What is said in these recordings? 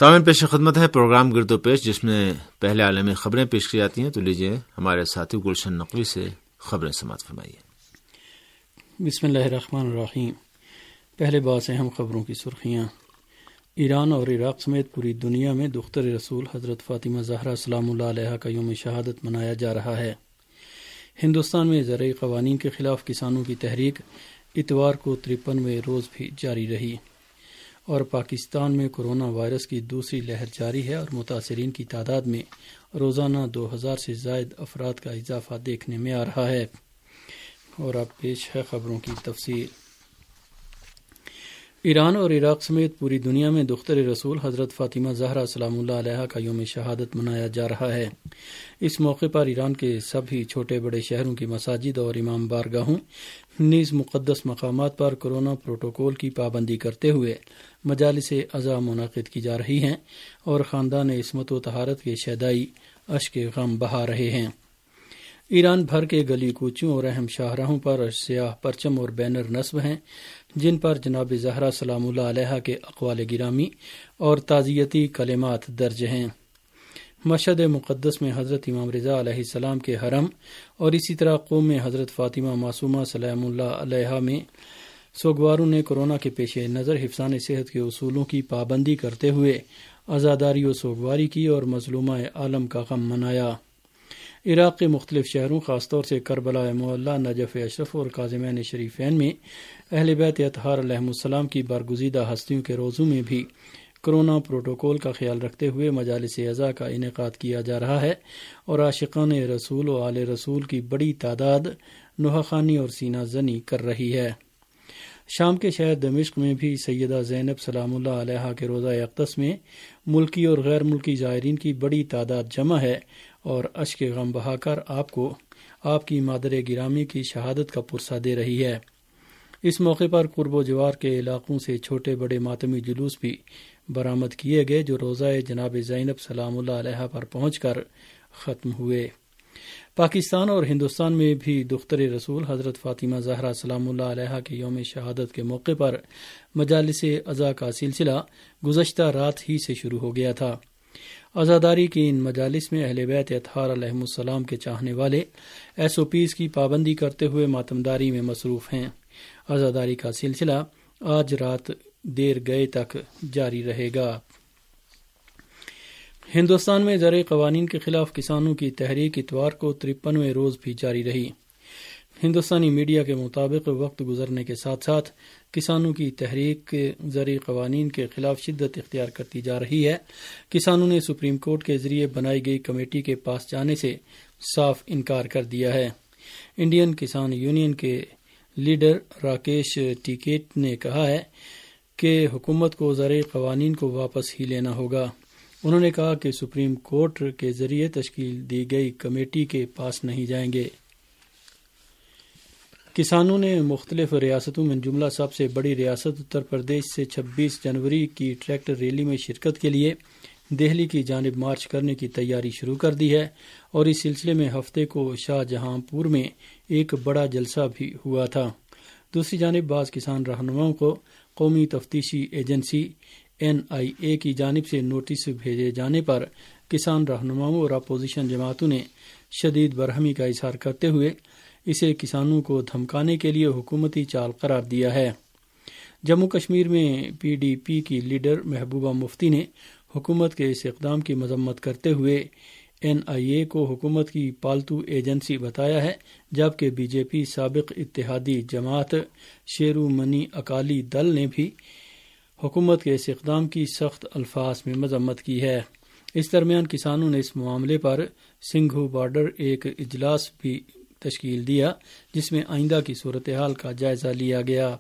سامعین، پیش خدمت ہے پروگرام گرد و پیش، جس میں پہلے عالمی خبریں پیش کی جاتی ہیں۔ تو لیجیے ہمارے ساتھی گلشن نقوی سے خبریں سماعت فرمائیے۔ بسم اللہ الرحمن الرحیم۔ پہلے بعض اہم خبروں کی سرخیاں۔ ایران اور عراق سمیت پوری دنیا میں دختر رسول حضرت فاطمہ زہرا سلام اللہ علیہا کا یوم شہادت منایا جا رہا ہے۔ ہندوستان میں زرعی قوانین کے خلاف کسانوں کی تحریک اتوار کو 53ویں روز بھی جاری رہی، اور پاکستان میں کورونا وائرس کی دوسری لہر جاری ہے اور متاثرین کی تعداد میں روزانہ 2000 سے زائد افراد کا اضافہ دیکھنے میں آ رہا ہے۔ اور اب پیش ہے خبروں کی تفصیل۔ ایران اور عراق سمیت پوری دنیا میں دختر رسول حضرت فاطمہ زہرا سلام اللہ علیہا کا یوم شہادت منایا جا رہا ہے۔ اس موقع پر ایران کے سبھی چھوٹے بڑے شہروں کی مساجد اور امام بارگاہوں نیز مقدس مقامات پر کورونا پروٹوکول کی پابندی کرتے ہوئے مجالس عزا منعقد کی جا رہی ہیں، اور خاندان عصمت و طہارت کے شیدائی اشک غم بہا رہے ہیں۔ ایران بھر کے گلی کوچوں اور اہم شاہراہوں پر سیاہ پرچم اور بینر نصب ہیں، جن پر جناب زہرا سلام اللہ علیہا کے اقوال گرامی اور تعزیتی کلمات درج ہیں۔ مشہد مقدس میں حضرت امام رضا علیہ السلام کے حرم اور اسی طرح قوم میں حضرت فاطمہ معصومہ سلام اللہ علیہا میں سوگواروں نے کورونا کے پیش نظر حفظان صحت کے اصولوں کی پابندی کرتے ہوئے عزاداری و سوگواری کی اور مظلومہ عالم کا غم منایا۔ عراق کے مختلف شہروں، خاص طور سے کربلا معلیٰ، نجف اشرف اور کاظمین شریفین میں اہل بیت اطہار علیہم السلام کی برگزیدہ ہستیوں کے روزوں میں بھی کورونا پروٹوکول کا خیال رکھتے ہوئے مجالس عزا کا انعقاد کیا جا رہا ہے، اور عاشقان رسول و آل رسول کی بڑی تعداد نوحہ خوانی اور سینہ زنی کر رہی ہے۔ شام کے شہر دمشق میں بھی سیدہ زینب سلام اللہ علیہا کے روضہ اقدس میں ملکی اور غیر ملکی زائرین کی بڑی تعداد جمع ہے اور اشک غم بہا کر آپ کی مادر گرامی کی شہادت کا پرسہ دے رہی ہے۔ اس موقع پر قرب و جوار کے علاقوں سے چھوٹے بڑے ماتمی جلوس بھی برآمد کیے گئے، جو روضہ جناب زینب سلام اللہ علیہا پر پہنچ کر ختم ہوئے۔ پاکستان اور ہندوستان میں بھی دختر رسول حضرت فاطمہ زہرا سلام اللہ علیہا کے یوم شہادت کے موقع پر مجالس عزا کا سلسلہ گزشتہ رات ہی سے شروع ہو گیا تھا۔ عزاداری کی ان مجالس میں اہل بیت اطہار علیہم السلام کے چاہنے والے SOPs کی پابندی کرتے ہوئے ماتمداری میں مصروف ہیں۔ عزاداری کا سلسلہ آج رات دیر گئے تک جاری رہے گا۔ ہندوستان میں زرعی قوانین کے خلاف کسانوں کی تحریک اتوار کو 53ویں روز بھی جاری رہی۔ ہندوستانی میڈیا کے مطابق وقت گزرنے کے ساتھ ساتھ کسانوں کی تحریک زرعی قوانین کے خلاف شدت اختیار کرتی جا رہی ہے۔ کسانوں نے سپریم کورٹ کے ذریعے بنائی گئی کمیٹی کے پاس جانے سے صاف انکار کر دیا ہے۔ انڈین کسان یونین کے لیڈر راکیش ٹیکیٹ نے کہا ہے کہ حکومت کو زرعی قوانین کو واپس ہی لینا ہوگا۔ انہوں نے کہا کہ سپریم کورٹ کے ذریعے تشکیل دی گئی کمیٹی کے پاس نہیں جائیں گے۔ کسانوں نے مختلف ریاستوں میں جملہ سب سے بڑی ریاست اتر پردیش سے 26 جنوری کی ٹریکٹر ریلی میں شرکت کے لیے دہلی کی جانب مارچ کرنے کی تیاری شروع کر دی ہے، اور اس سلسلے میں ہفتے کو شاہ جہاں پور میں ایک بڑا جلسہ بھی ہوا تھا۔ دوسری جانب بعض کسان رہنماؤں کو قومی تفتیشی ایجنسی NIA کی جانب سے نوٹس بھیجے جانے پر کسان رہنماؤں اور اپوزیشن جماعتوں نے شدید برہمی کا اظہار کرتے ہوئے اسے کسانوں کو دھمکانے کے لیے حکومتی چال قرار دیا ہے۔ جموں کشمیر میں PDP کی لیڈر محبوبہ مفتی نے حکومت کے اس اقدام کی مذمت کرتے ہوئے NIA کو حکومت کی پالتو ایجنسی بتایا ہے، جبکہ BJP سابق اتحادی جماعت شیرومنی اکالی دل نے بھی حکومت کے اس اقدام کی سخت الفاظ میں مذمت کی ہے۔ اس درمیان کسانوں نے اس معاملے پر سنگھو بارڈر ایک اجلاس بھی تشکیل دیا، جس میں آئندہ کی صورتحال کا جائزہ لیا گیا۔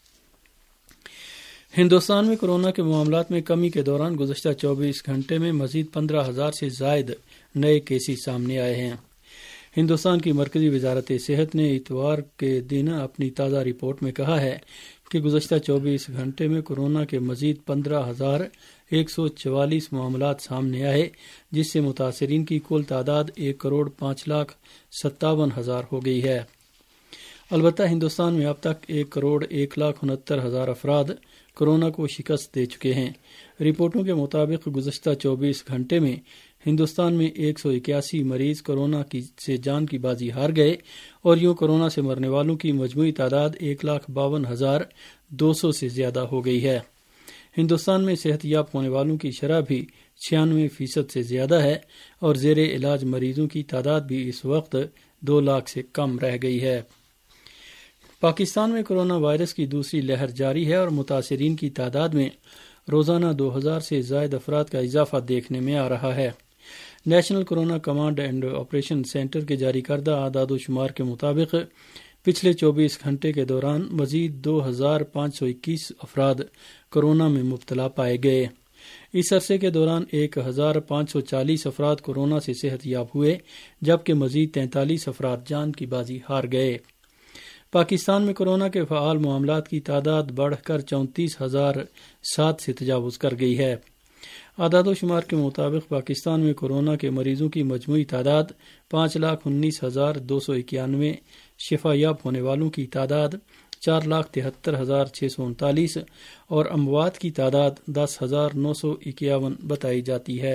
ہندوستان میں کورونا کے معاملات میں کمی کے دوران گزشتہ 24 گھنٹے میں مزید 15,000 سے زائد نئے کیسز سامنے آئے ہیں۔ ہندوستان کی مرکزی وزارت صحت نے اتوار کے دن اپنی تازہ رپورٹ میں کہا ہے کہ گزشتہ 24 گھنٹے میں کورونا کے مزید 15,144 معاملات سامنے آئے، جس سے متاثرین کی کل تعداد 1,05,57,000 ہو گئی ہے۔ البتہ ہندوستان میں اب تک 1,01,69,000 افراد کورونا کو شکست دے چکے ہیں۔ رپورٹوں کے مطابق گزشتہ 24 گھنٹے میں ہندوستان میں 181 مریض کورونا سے جان کی بازی ہار گئے اور یوں کورونا سے مرنے والوں کی مجموعی تعداد 1,52,200 سے زیادہ ہو گئی ہے۔ ہندوستان میں صحت یاب ہونے والوں کی شرح بھی 96% سے زیادہ ہے اور زیر علاج مریضوں کی تعداد بھی اس وقت 2 لاکھ سے کم رہ گئی ہے۔ پاکستان میں کورونا وائرس کی دوسری لہر جاری ہے اور متاثرین کی تعداد میں روزانہ 2000 سے زائد افراد کا اضافہ دیکھنے میں آ رہا ہے۔ National corona command and operation centre کے جاری کردہ اعداد و شمار کے مطابق پچھلے 24 گھنٹے کے دوران مزید 2521 افراد کورونا میں مبتلا پائے گئے۔ اس عرصے کے دوران 1540 افراد کورونا سے صحت یاب ہوئے جبکہ مزید 43 افراد جان کی بازی ہار گئے۔ پاکستان میں کورونا کے فعال معاملات کی تعداد بڑھ کر 34,007 سے تجاوز کر گئی ہے۔ اعداد و شمار کے مطابق پاکستان میں کورونا کے مریضوں کی مجموعی تعداد 5,19,291، شفا یاب ہونے والوں کی تعداد 4,73,639 اور اموات کی تعداد 10,951 بتائی جاتی ہے۔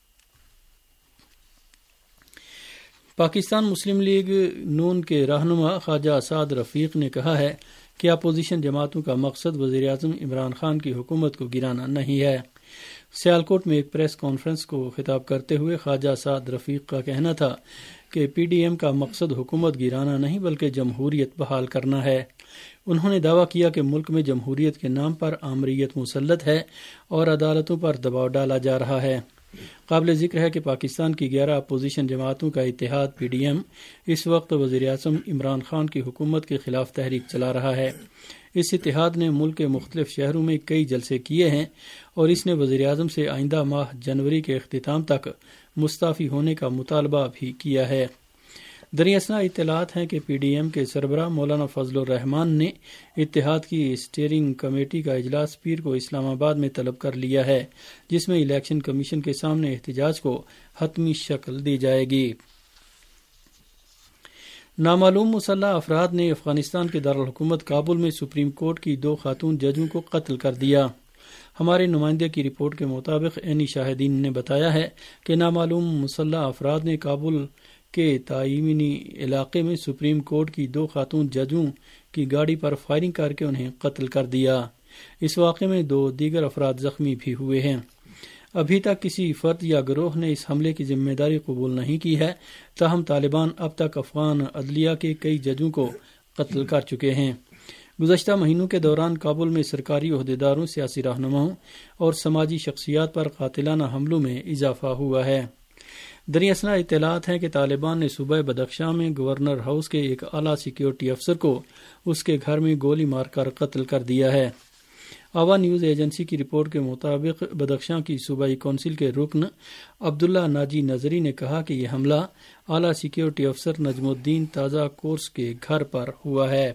پاکستان مسلم لیگ نون کے رہنما خواجہ اسعد رفیق نے کہا ہے کہ اپوزیشن جماعتوں کا مقصد وزیراعظم عمران خان کی حکومت کو گرانا نہیں ہے۔ سیالکوٹ میں ایک پریس کانفرنس کو خطاب کرتے ہوئے خواجہ اسعد رفیق کا کہنا تھا کہ پی ڈی ایم کا مقصد حکومت گرانا نہیں بلکہ جمہوریت بحال کرنا ہے۔ انہوں نے دعویٰ کیا کہ ملک میں جمہوریت کے نام پر آمریت مسلط ہے اور عدالتوں پر دباؤ ڈالا جا رہا ہے۔ قابل ذکر ہے کہ پاکستان کی 11 اپوزیشن جماعتوں کا اتحاد پی ڈی ایم اس وقت وزیراعظم عمران خان کی حکومت کے خلاف تحریک چلا رہا ہے۔ اس اتحاد نے ملک کے مختلف شہروں میں کئی جلسے کیے ہیں اور اس نے وزیراعظم سے آئندہ ماہ جنوری کے اختتام تک مستعفی ہونے کا مطالبہ بھی کیا ہے۔ دریاسنا اطلاعات ہیں کہ پی ڈی ایم کے سربراہ مولانا فضل الرحمان نے اتحاد کی اسٹیئرنگ کمیٹی کا اجلاس پیر کو اسلام آباد میں طلب کر لیا ہے جس میں الیکشن کمیشن کے سامنے احتجاج کو حتمی شکل دی جائے گی۔ نامعلوم مسلح افراد نے افغانستان کے دارالحکومت کابل میں سپریم کورٹ کی 2 خاتون ججوں کو قتل کر دیا۔ ہمارے نمائندے کی رپورٹ کے مطابق عینی شاہدین نے بتایا ہے کہ نامعلوم مسلح افراد نے کابل کے تعیینی علاقے میں سپریم کورٹ کی 2 خاتون ججوں کی گاڑی پر فائرنگ کر کے انہیں قتل کر دیا۔ اس واقعے میں 2 دیگر افراد زخمی بھی ہوئے ہیں۔ ابھی تک کسی فرد یا گروہ نے اس حملے کی ذمہ داری قبول نہیں کی ہے، تاہم طالبان اب تک افغان عدلیہ کے کئی ججوں کو قتل کر چکے ہیں۔ گزشتہ مہینوں کے دوران کابل میں سرکاری عہدیداروں، سیاسی رہنماؤں اور سماجی شخصیات پر قاتلانہ حملوں میں اضافہ ہوا ہے۔ دریاسنا اطلاعات ہیں کہ طالبان نے صوبہ بدخشاں میں گورنر ہاؤس کے ایک اعلیٰ سیکیورٹی افسر کو اس کے گھر میں گولی مار کر قتل کر دیا ہے۔ آوا نیوز ایجنسی کی رپورٹ کے مطابق بدخشاں کی صوبائی کونسل کے رکن عبداللہ ناجی نظری نے کہا کہ یہ حملہ اعلیٰ سیکیورٹی افسر نجم الدین تازہ کورس کے گھر پر ہوا ہے۔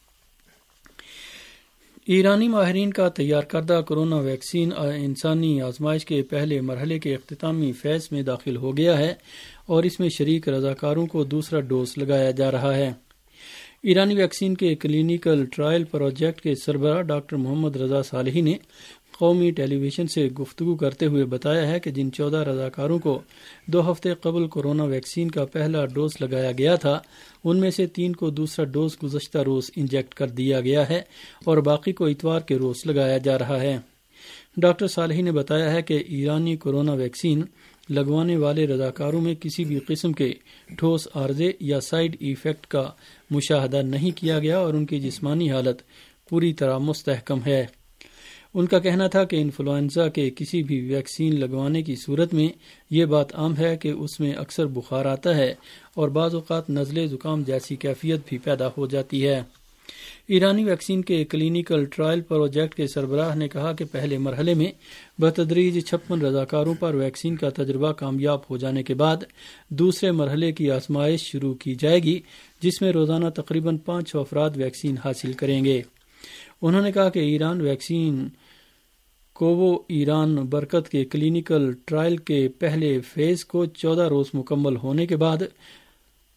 ایرانی ماہرین کا تیار کردہ کورونا ویکسین انسانی آزمائش کے پہلے مرحلے کے اختتامی فیز میں داخل ہو گیا ہے اور اس میں شریک رضاکاروں کو دوسرا ڈوز لگایا جا رہا ہے۔ ایرانی ویکسین کے کلینیکل ٹرائل پروجیکٹ کے سربراہ ڈاکٹر محمد رضا صالحی نے قومی ٹیلی ویژن سے گفتگو کرتے ہوئے بتایا ہے کہ جن 14 رضاکاروں کو 2 ہفتے قبل کورونا ویکسین کا پہلا ڈوز لگایا گیا تھا، ان میں سے 3 کو دوسرا ڈوز گزشتہ روز انجیکٹ کر دیا گیا ہے اور باقی کو اتوار کے روز لگایا جا رہا ہے۔ ڈاکٹر صالحی نے بتایا ہے کہ ایرانی کورونا ویکسین لگوانے والے رضاکاروں میں کسی بھی قسم کے ٹھوس عارضے یا سائیڈ ایفیکٹ کا مشاہدہ نہیں کیا گیا اور ان کی جسمانی حالت پوری طرح مستحکم ہے۔ ان کا کہنا تھا کہ انفلوئنزا کے کسی بھی ویکسین لگوانے کی صورت میں یہ بات عام ہے کہ اس میں اکثر بخار آتا ہے اور بعض اوقات نزلے زکام جیسی کیفیت بھی پیدا ہو جاتی ہے۔ ایرانی ویکسین کے کلینیکل ٹرائل پروجیکٹ کے سربراہ نے کہا کہ پہلے مرحلے میں بتدریج 56 رضاکاروں پر ویکسین کا تجربہ کامیاب ہو جانے کے بعد دوسرے مرحلے کی آزمائش شروع کی جائے گی جس میں روزانہ تقریباً 500 افراد ویکسین حاصل کریں گے۔ انہوں نے کہا کہ ایران ویکسین کوو ایران برکت کے کلینیکل ٹرائل کے پہلے فیز کو 14 روز مکمل ہونے کے بعد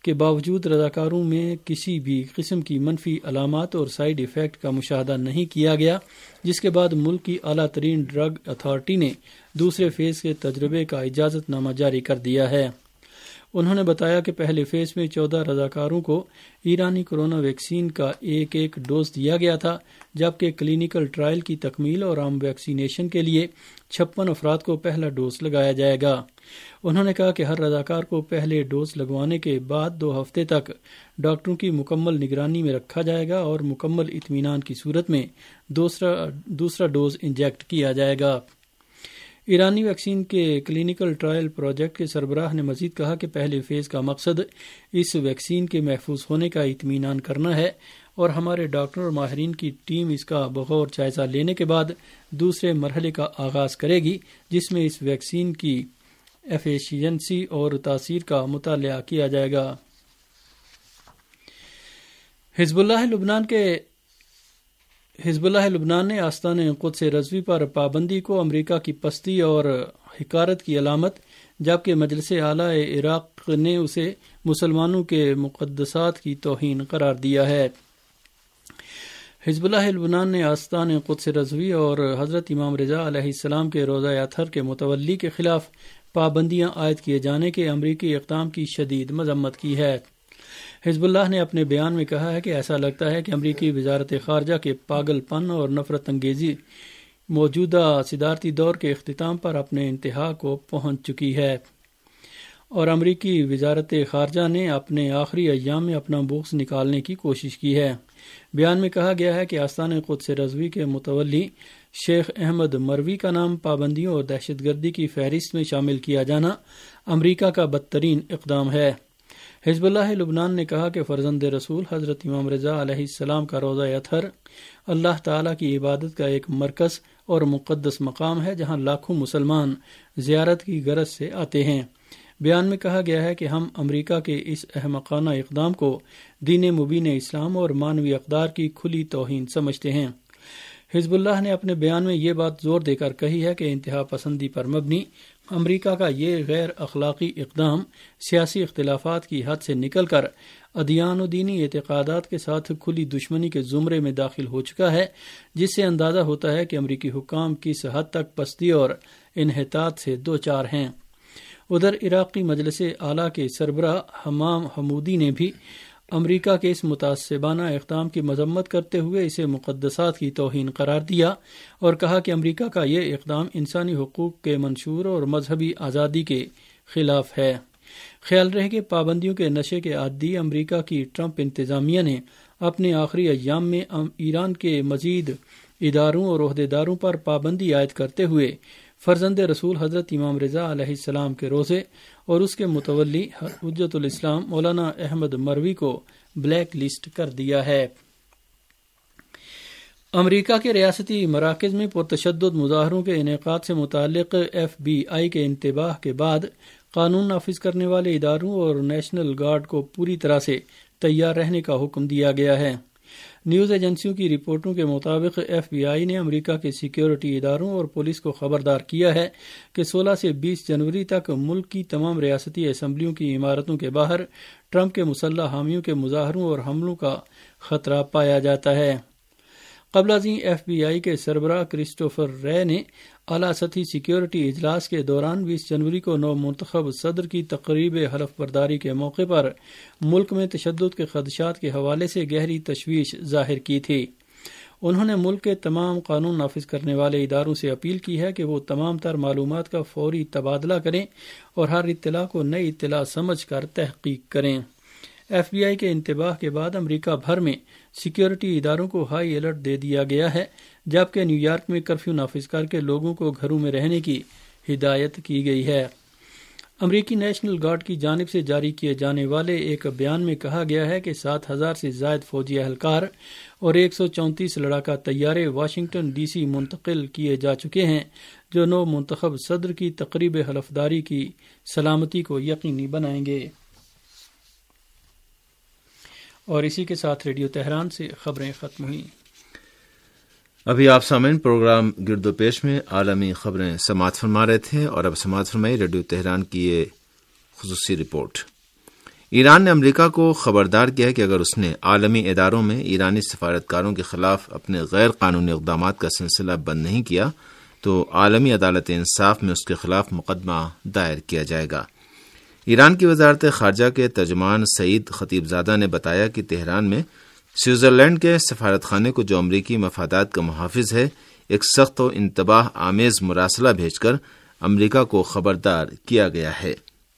کے باوجود رضاکاروں میں کسی بھی قسم کی منفی علامات اور سائیڈ ایفیکٹ کا مشاہدہ نہیں کیا گیا، جس کے بعد ملک کی اعلیٰ ترین ڈرگ اتھارٹی نے دوسرے فیز کے تجربے کا اجازت نامہ جاری کر دیا ہے۔ انہوں نے بتایا کہ پہلے فیز میں 14 رضاکاروں کو ایرانی کورونا ویکسین کا ایک ڈوز دیا گیا تھا، جبکہ کلینیکل ٹرائل کی تکمیل اور عام ویکسینیشن کے لیے 56 افراد کو پہلا ڈوز لگایا جائے گا۔ انہوں نے کہا کہ ہر رضاکار کو پہلے ڈوز لگوانے کے بعد 2 ہفتے تک ڈاکٹروں کی مکمل نگرانی میں رکھا جائے گا اور مکمل اطمینان کی صورت میں دوسرا ڈوز انجیکٹ کیا جائے گا۔ ایرانی ویکسین کے کلینیکل ٹرائل پروجیکٹ کے سربراہ نے مزید کہا کہ پہلے فیز کا مقصد اس ویکسین کے محفوظ ہونے کا اطمینان کرنا ہے اور ہمارے ڈاکٹر اور ماہرین کی ٹیم اس کا بغور جائزہ لینے کے بعد دوسرے مرحلے کا آغاز کرے گی، جس میں اس ویکسین کی ایفیشینسی اور تاثیر کا مطالعہ کیا جائے گا۔ حزب اللہ لبنان نے آستان قدس رضوی پر پابندی کو امریکہ کی پستی اور حقارت کی علامت، جبکہ مجلس اعلیٰ عراق نے اسے مسلمانوں کے مقدسات کی توہین قرار دیا ہے۔ حزب اللہ لبنان نے آستان قدس رضوی اور حضرت امام رضا علیہ السلام کے روضہ اطہر کے متولی کے خلاف پابندیاں عائد کیے جانے کے امریکی اقدام کی شدید مذمت کی ہے۔ حزب اللہ نے اپنے بیان میں کہا ہے کہ ایسا لگتا ہے کہ امریکی وزارت خارجہ کے پاگل پن اور نفرت انگیزی موجودہ صدارتی دور کے اختتام پر اپنے انتہا کو پہنچ چکی ہے اور امریکی وزارت خارجہ نے اپنے آخری ایام میں اپنا بغض نکالنے کی کوشش کی ہے۔ بیان میں کہا گیا ہے کہ آستان قدس رضوی کے متولی شیخ احمد مروی کا نام پابندیوں اور دہشت گردی کی فہرست میں شامل کیا جانا امریکہ کا بدترین اقدام ہے۔ حزب اللہ لبنان نے کہا کہ فرزند رسول حضرت امام رضا علیہ السلام کا روضہ اطہر اللہ تعالیٰ کی عبادت کا ایک مرکز اور مقدس مقام ہے، جہاں لاکھوں مسلمان زیارت کی غرض سے آتے ہیں۔ بیان میں کہا گیا ہے کہ ہم امریکہ کے اس احمقانہ اقدام کو دین مبین اسلام اور مانوی اقدار کی کھلی توہین سمجھتے ہیں۔ حزب اللہ نے اپنے بیان میں یہ بات زور دے کر کہی ہے کہ انتہا پسندی پر مبنی امریکہ کا یہ غیر اخلاقی اقدام سیاسی اختلافات کی حد سے نکل کر ادیان و دینی اعتقادات کے ساتھ کھلی دشمنی کے زمرے میں داخل ہو چکا ہے، جس سے اندازہ ہوتا ہے کہ امریکی حکام کس حد تک پستی اور انحطاط سے دوچار ہیں۔ ادھر عراقی مجلس اعلیٰ کے سربراہ حمام حمودی نے بھی امریکہ کے اس متعصبانہ اقدام کی مذمت کرتے ہوئے اسے مقدسات کی توہین قرار دیا اور کہا کہ امریکہ کا یہ اقدام انسانی حقوق کے منشور اور مذہبی آزادی کے خلاف ہے۔ خیال رہے کہ پابندیوں کے نشے کے عادی امریکہ کی ٹرمپ انتظامیہ نے اپنے آخری ایام میں ایران کے مزید اداروں اور عہدیداروں پر پابندی عائد کرتے ہوئے فرزند رسول حضرت امام رضا علیہ السلام کے روزے اور اس کے متولی حجت الاسلام مولانا احمد مروی کو بلیک لسٹ کر دیا ہے۔ امریکہ کے ریاستی مراکز میں پرتشدد مظاہروں کے انعقاد سے متعلق FBI کے انتباہ کے بعد قانون نافذ کرنے والے اداروں اور نیشنل گارڈ کو پوری طرح سے تیار رہنے کا حکم دیا گیا ہے۔ نیوز ایجنسیوں کی رپورٹوں کے مطابق FBI نے امریکہ کے سیکیورٹی اداروں اور پولیس کو خبردار کیا ہے کہ 16 سے 20 جنوری تک ملک کی تمام ریاستی اسمبلیوں کی عمارتوں کے باہر ٹرمپ کے مسلح حامیوں کے مظاہروں اور حملوں کا خطرہ پایا جاتا ہے۔ قبل ازیں FBI کے سربراہ کرسٹوفر رے نے اعلیٰ سطحی سیکیورٹی اجلاس کے دوران 20 جنوری کو نو منتخب صدر کی تقریب حلف برداری کے موقع پر ملک میں تشدد کے خدشات کے حوالے سے گہری تشویش ظاہر کی تھی۔ انہوں نے ملک کے تمام قانون نافذ کرنے والے اداروں سے اپیل کی ہے کہ وہ تمام تر معلومات کا فوری تبادلہ کریں اور ہر اطلاع کو نئی اطلاع سمجھ کر تحقیق کریں۔ FBI کے انتباہ کے بعد امریکہ بھر میں سیکیورٹی اداروں کو ہائی الرٹ دے دیا گیا ہے، جبکہ نیو یارک میں کرفیو نافذ کر کے لوگوں کو گھروں میں رہنے کی ہدایت کی گئی ہے۔ امریکی نیشنل گارڈ کی جانب سے جاری کیے جانے والے ایک بیان میں کہا گیا ہے کہ 7000 سے زائد فوجی اہلکار اور 134 لڑاکا طیارے واشنگٹن DC منتقل کیے جا چکے ہیں، جو نو منتخب صدر کی تقریب حلفداری کی سلامتی کو یقینی بنائیں گے۔ اور اسی کے ساتھ ریڈیو تہران سے خبریں ختم ہوئیں۔ ابھی آپ سامعین پروگرام گرد و پیش میں عالمی خبریں سماعت فرما رہے تھے، اور اب سماعت فرمائی ریڈیو تہران کی یہ خصوصی رپورٹ۔ ایران نے امریکہ کو خبردار کیا ہے کہ اگر اس نے عالمی اداروں میں ایرانی سفارتکاروں کے خلاف اپنے غیر قانونی اقدامات کا سلسلہ بند نہیں کیا تو عالمی عدالت انصاف میں اس کے خلاف مقدمہ دائر کیا جائے گا۔ ایران کی وزارت خارجہ کے ترجمان سعید خطیبزادہ نے بتایا کہ تہران میں سوئٹزرلینڈ کے سفارت خانے کو، جو امریکی مفادات کا محافظ ہے، ایک سخت و انتباہ آمیز مراسلہ بھیج کر امریکہ کو خبردار کیا گیا ہے۔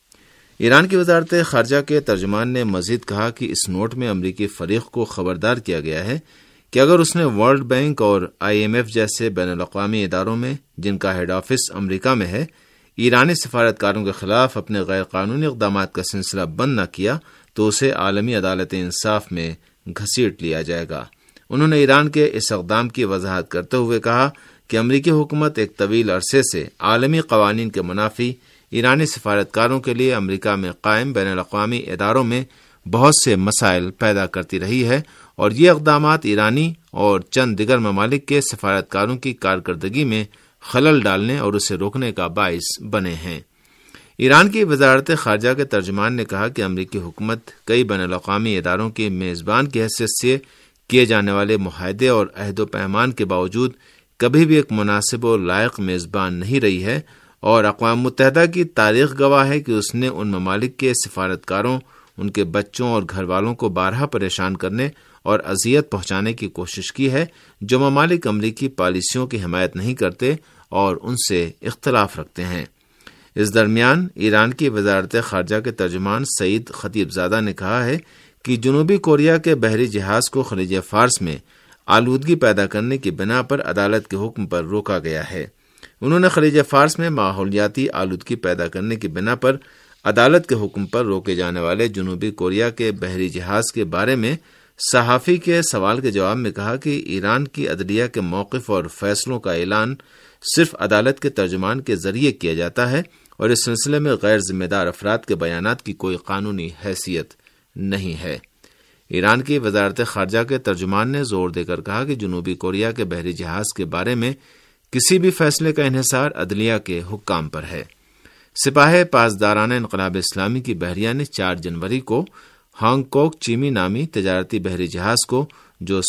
ایران کی وزارت خارجہ کے ترجمان نے مزید کہا کہ اس نوٹ میں امریکی فریق کو خبردار کیا گیا ہے کہ اگر اس نے ورلڈ بینک اور IMF جیسے بین الاقوامی اداروں میں، جن کا ہیڈ آفس امریکہ میں ہے، ایرانی سفارتکاروں کے خلاف اپنے غیر قانونی اقدامات کا سلسلہ بند نہ کیا تو اسے عالمی عدالت انصاف میں گھسیٹ لیا جائے گا۔ انہوں نے ایران کے اس اقدام کی وضاحت کرتے ہوئے کہا کہ امریکی حکومت ایک طویل عرصے سے عالمی قوانین کے منافی ایرانی سفارتکاروں کے لیے امریکہ میں قائم بین الاقوامی اداروں میں بہت سے مسائل پیدا کرتی رہی ہے، اور یہ اقدامات ایرانی اور چند دیگر ممالک کے سفارتکاروں کی کارکردگی میں خلل ڈالنے اور اسے روکنے کا باعث بنے ہیں۔ ایران کی وزارت خارجہ کے ترجمان نے کہا کہ امریکی حکومت کئی بین الاقوامی اداروں کے میزبان کی حیثیت سے کیے جانے والے معاہدے اور عہد و پیمان کے باوجود کبھی بھی ایک مناسب و لائق میزبان نہیں رہی ہے، اور اقوام متحدہ کی تاریخ گواہ ہے کہ اس نے ان ممالک کے سفارتکاروں، ان کے بچوں اور گھر والوں کو بارہا پریشان کرنے اور اذیت پہنچانے کی کوشش کی ہے، جو ممالک امریکی پالیسیوں کی حمایت نہیں کرتے اور ان سے اختلاف رکھتے ہیں۔ اس درمیان ایران کی وزارت خارجہ کے ترجمان سعید خطیبزادہ نے کہا ہے کہ جنوبی کوریا کے بحری جہاز کو خلیج فارس میں آلودگی پیدا کرنے کی بنا پر عدالت کے حکم پر روکا گیا ہے۔ انہوں نے خلیج فارس میں ماحولیاتی آلودگی پیدا کرنے کی بنا پر عدالت کے حکم پر روکے جانے والے جنوبی کوریا کے بحری جہاز کے بارے میں صحافی کے سوال کے جواب میں کہا کہ ایران کی عدلیہ کے موقف اور فیصلوں کا اعلان صرف عدالت کے ترجمان کے ذریعے کیا جاتا ہے، اور اس سلسلے میں غیر ذمہ دار افراد کے بیانات کی کوئی قانونی حیثیت نہیں ہے۔ ایران کی وزارت خارجہ کے ترجمان نے زور دے کر کہا کہ جنوبی کوریا کے بحری جہاز کے بارے میں کسی بھی فیصلے کا انحصار عدلیہ کے حکام پر ہے۔ سپاہ پاسدارانہ انقلاب اسلامی کی بحریہ نے 4 جنوری کو ہانگ کوک چیمی نامی تجارتی بحری جہاز کو، جو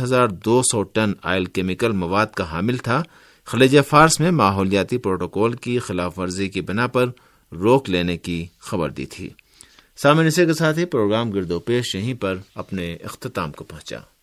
7200 ٹن آئل کیمیکل مواد کا حامل تھا، خلیج فارس میں ماحولیاتی پروٹوکول کی خلاف ورزی کی بنا پر روک لینے کی خبر دی تھی۔ سامعین، اسی کے ساتھ ہی پروگرام گرد و پیش یہیں پر اپنے اختتام کو پہنچا۔